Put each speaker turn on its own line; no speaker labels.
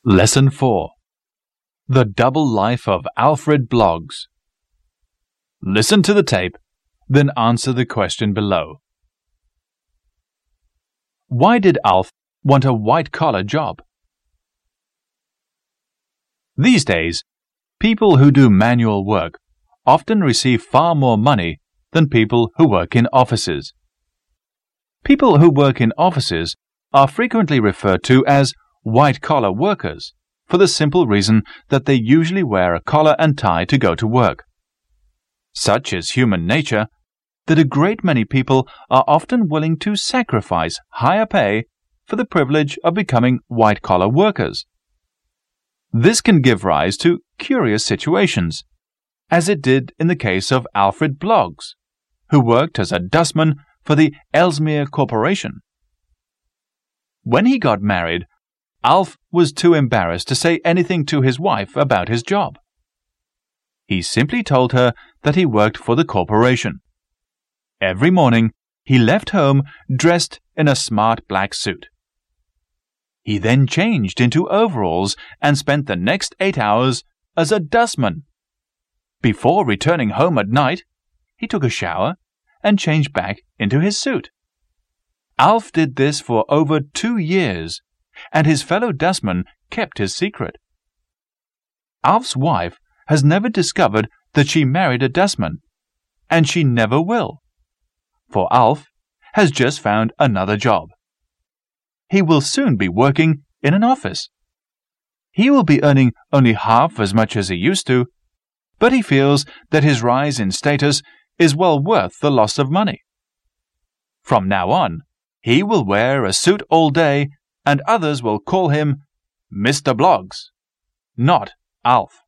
Lesson 4. The Double Life of Alfred Bloggs. Listen to the tape, then answer the question below. Why did Alf want a white-collar job? These days, people who do manual work often receive far more money than people who work in offices. People who work in offices are frequently referred to as white-collar workers for the simple reason that they usually wear a collar and tie to go to work. Such is human nature that a great many people are often willing to sacrifice higher pay for the privilege of becoming white-collar workers. This can give rise to curious situations, as it did in the case of Alfred Bloggs, who worked as a dustman for the Ellesmere Corporation. When he got married, Alf was too embarrassed to say anything to his wife about his job. He simply told her that he worked for the corporation. Every morning, he left home dressed in a smart black suit. He then changed into overalls and spent the next 8 hours as a dustman. Before returning home at night, he took a shower and changed back into his suit. Alf did this for over 2 years, and his fellow dustman kept his secret. Alf's wife has never discovered that she married a dustman, and she never will, for Alf has just found another job. He will soon be working in an office. He will be earning only half as much as he used to, but he feels that his rise in status is well worth the loss of money. From now on, he will wear a suit all day, and others will call him Mr. Bloggs, not Alf.